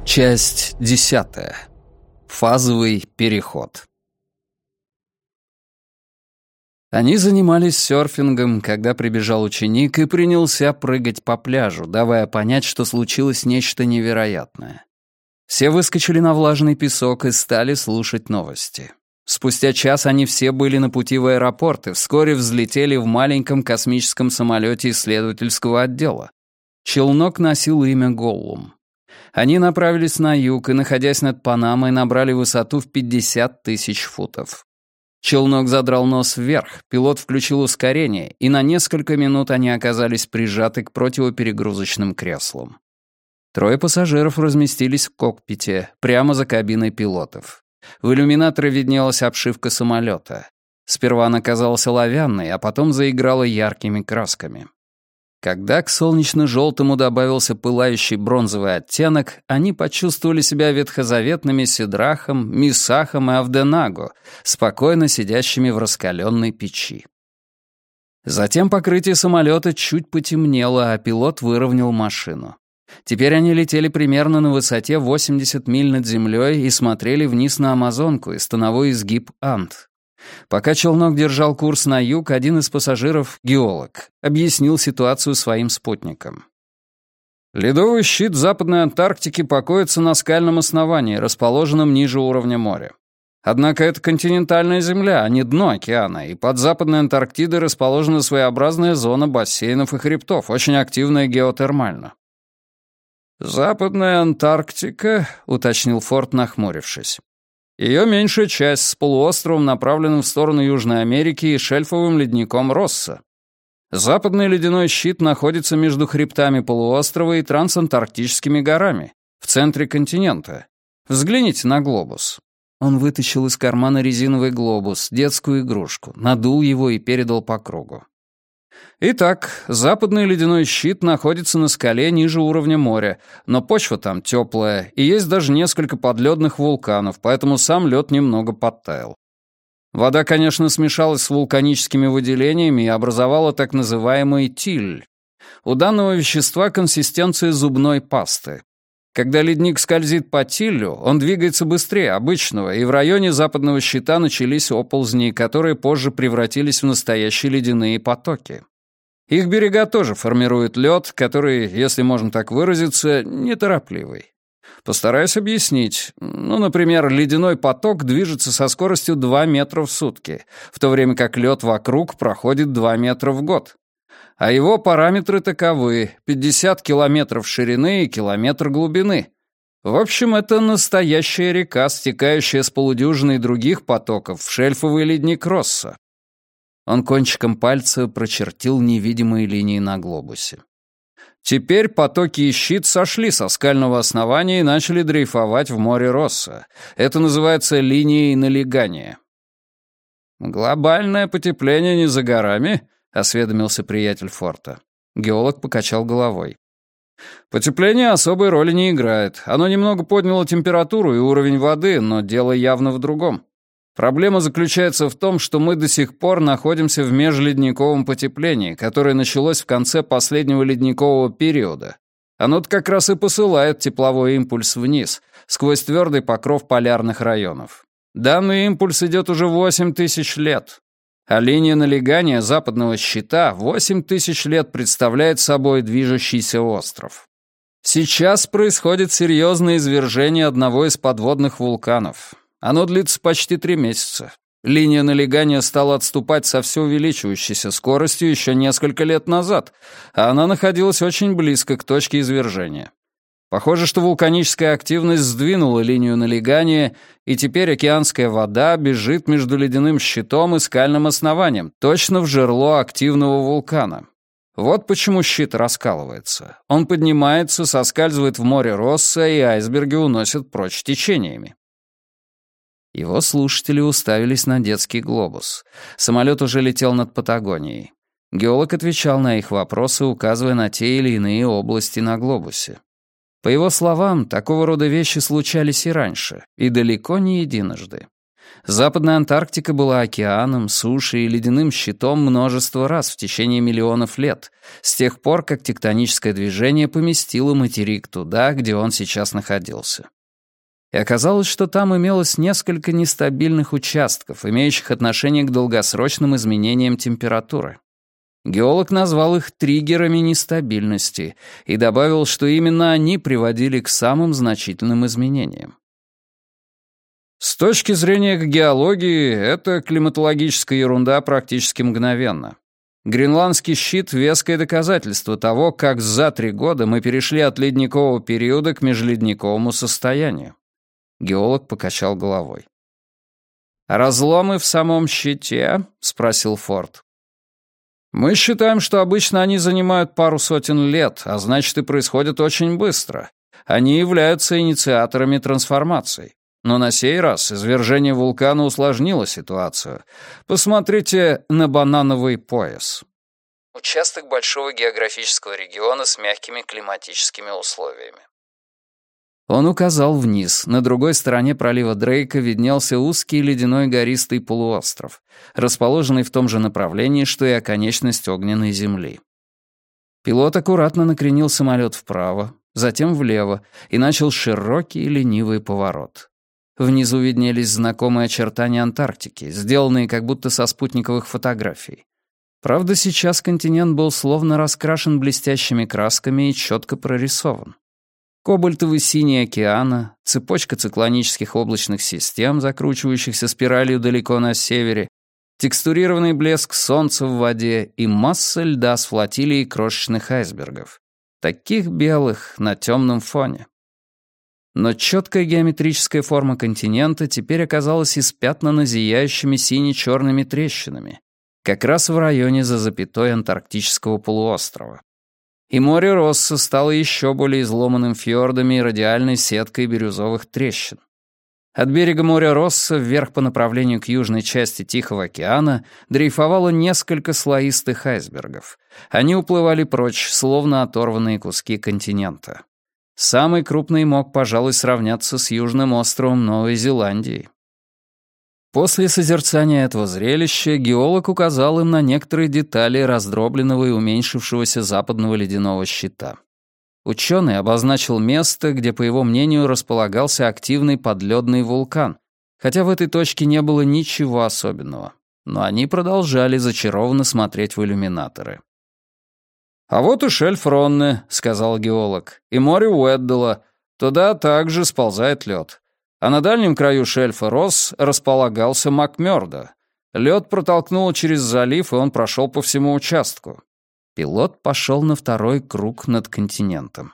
Часть 10. Фазовый переход. Они занимались серфингом, когда прибежал ученик и принялся прыгать по пляжу, давая понять, что случилось нечто невероятное. Все выскочили на влажный песок и стали слушать новости. Спустя час они все были на пути в аэропорт и вскоре взлетели в маленьком космическом самолете исследовательского отдела. Челнок носил имя Голлум. Они направились на юг и, находясь над Панамой, набрали высоту в 50 тысяч футов. Челнок задрал нос вверх, пилот включил ускорение, и на несколько минут они оказались прижаты к противоперегрузочным креслам. Трое пассажиров разместились в кокпите, прямо за кабиной пилотов. В иллюминаторе виднелась обшивка самолета. Сперва она казалась оловянной, а потом заиграла яркими красками. Когда к солнечно-желтому добавился пылающий бронзовый оттенок, они почувствовали себя ветхозаветными Сидрахом, Мисахом и Авденаго, спокойно сидящими в раскаленной печи. Затем покрытие самолета чуть потемнело, а пилот выровнял машину. Теперь они летели примерно на высоте 80 миль над землей и смотрели вниз на Амазонку и становой изгиб Анд. Пока челнок держал курс на юг, один из пассажиров, геолог, объяснил ситуацию своим спутникам. Ледовый щит Западной Антарктики покоится на скальном основании, расположенном ниже уровня моря. Однако это континентальная земля, а не дно океана, и под Западной Антарктидой расположена своеобразная зона бассейнов и хребтов, очень активная геотермально. «Западная Антарктика», — уточнил Форд, нахмурившись. Ее меньшая часть с полуостровом, направленным в сторону Южной Америки, и шельфовым ледником Росса. Западный ледяной щит находится между хребтами полуострова и трансантарктическими горами, в центре континента. Взгляните на глобус. Он вытащил из кармана резиновый глобус, детскую игрушку, надул его и передал по кругу. Итак, западный ледяной щит находится на скале ниже уровня моря, но почва там теплая, и есть даже несколько подледных вулканов, поэтому сам лед немного подтаял. Вода, конечно, смешалась с вулканическими выделениями и образовала так называемый тиль. У данного вещества консистенция зубной пасты. Когда ледник скользит по тилю, он двигается быстрее обычного, и в районе западного щита начались оползни, которые позже превратились в настоящие ледяные потоки. Их берега тоже формируют лед, который, если можно так выразиться, неторопливый. Постараюсь объяснить. Например, ледяной поток движется со скоростью 2 метра в сутки, в то время как лед вокруг проходит 2 метра в год. А его параметры таковы: 50 километров ширины и километр глубины. В общем, это настоящая река, стекающая с полудюжиной других потоков в шельфовый ледник Росса. Он кончиком пальца прочертил невидимые линии на глобусе. Теперь потоки и щит сошли со скального основания и начали дрейфовать в море Росса. Это называется линией налегания. «Глобальное потепление не за горами?» — осведомился приятель Форта. Геолог покачал головой. «Потепление особой роли не играет. Оно немного подняло температуру и уровень воды, но дело явно в другом. Проблема заключается в том, что мы до сих пор находимся в межледниковом потеплении, которое началось в конце последнего ледникового периода. Оно-то как раз и посылает тепловой импульс вниз, сквозь твердый покров полярных районов. Данный импульс идет уже 8000 лет. А линия налегания западного щита 8000 лет представляет собой движущийся остров. Сейчас происходит серьезное извержение одного из подводных вулканов. Оно длится почти 3 месяца. Линия налегания стала отступать со все увеличивающейся скоростью еще несколько лет назад, а она находилась очень близко к точке извержения. Похоже, что вулканическая активность сдвинула линию налегания, и теперь океанская вода бежит между ледяным щитом и скальным основанием, точно в жерло активного вулкана. Вот почему щит раскалывается. Он поднимается, соскальзывает в море Росса, и айсберги уносят прочь течениями. Его слушатели уставились на детский глобус. Самолет уже летел над Патагонией. Геолог отвечал на их вопросы, указывая на те или иные области на глобусе. По его словам, такого рода вещи случались и раньше, и далеко не единожды. Западная Антарктика была океаном, сушей и ледяным щитом множество раз в течение миллионов лет, с тех пор, как тектоническое движение поместило материк туда, где он сейчас находился. И оказалось, что там имелось несколько нестабильных участков, имеющих отношение к долгосрочным изменениям температуры. Геолог назвал их триггерами нестабильности и добавил, что именно они приводили к самым значительным изменениям. С точки зрения геологии, это климатологическая ерунда практически мгновенно. Гренландский щит — веское доказательство того, как за 3 года мы перешли от ледникового периода к межледниковому состоянию. Геолог покачал головой. «Разломы в самом щите?» — спросил Форд. «Мы считаем, что обычно они занимают пару сотен лет, а значит и происходят очень быстро. Они являются инициаторами трансформаций. Но на сей раз извержение вулкана усложнило ситуацию. Посмотрите на банановый пояс». Участок большого географического региона с мягкими климатическими условиями. Он указал вниз. На другой стороне пролива Дрейка виднелся узкий ледяной гористый полуостров, расположенный в том же направлении, что и оконечность огненной земли. Пилот аккуратно накренил самолет вправо, затем влево, и начал широкий ленивый поворот. Внизу виднелись знакомые очертания Антарктики, сделанные как будто со спутниковых фотографий. Правда, сейчас континент был словно раскрашен блестящими красками и четко прорисован. Кобальтовый синий океана, цепочка циклонических облачных систем, закручивающихся спиралью далеко на севере, текстурированный блеск солнца в воде и масса льда с флотилией крошечных айсбергов. Таких белых на темном фоне. Но четкая геометрическая форма континента теперь оказалась испятнана зияющими сине-черными трещинами, как раз в районе за запятой антарктического полуострова. И море Росса стало еще более изломанным фьордами и радиальной сеткой бирюзовых трещин. От берега моря Росса вверх по направлению к южной части Тихого океана дрейфовало несколько слоистых айсбергов. Они уплывали прочь, словно оторванные куски континента. Самый крупный мог, пожалуй, сравняться с южным островом Новой Зеландии. После созерцания этого зрелища геолог указал им на некоторые детали раздробленного и уменьшившегося западного ледяного щита. Ученый обозначил место, где, по его мнению, располагался активный подледный вулкан, хотя в этой точке не было ничего особенного. Но они продолжали зачарованно смотреть в иллюминаторы. «А вот и шельф Ронне», — сказал геолог, — «и море Уэддала. Туда также сползает лед. А на дальнем краю шельфа Росс располагался Макмёрдо. Лед протолкнуло через залив, и он прошел по всему участку». Пилот пошел на второй круг над континентом.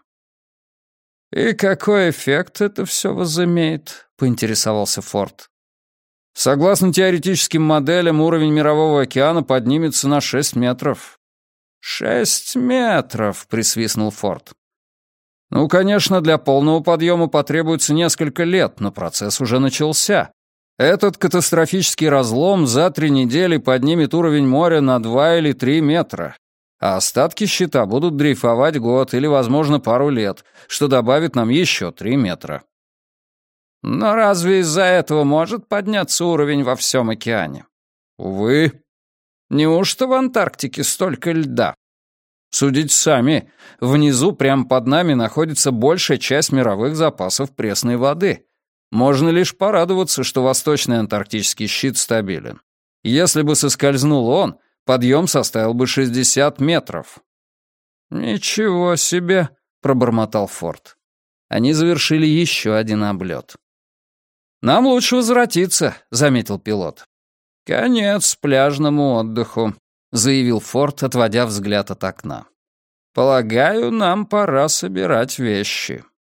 «И какой эффект это все возымеет?» — поинтересовался Форд. «Согласно теоретическим моделям, уровень Мирового океана поднимется на 6 метров». «6 метров!» — присвистнул Форд. «Ну, конечно, для полного подъема потребуется несколько лет, но процесс уже начался. Этот катастрофический разлом за 3 недели поднимет уровень моря на 2 или 3 метра, а остатки щита будут дрейфовать год или, возможно, пару лет, что добавит нам еще 3 метра». «Но разве из-за этого может подняться уровень во всем океане?» «Увы. Неужто в Антарктике столько льда? Судите сами, внизу прямо под нами находится большая часть мировых запасов пресной воды. Можно лишь порадоваться, что восточный антарктический щит стабилен. Если бы соскользнул он, подъем составил бы 60 метров». «Ничего себе», — пробормотал Форд. Они завершили еще один облет. «Нам лучше возвратиться», — заметил пилот. «Конец пляжному отдыху», — заявил Форд, отводя взгляд от окна. «Полагаю, нам пора собирать вещи».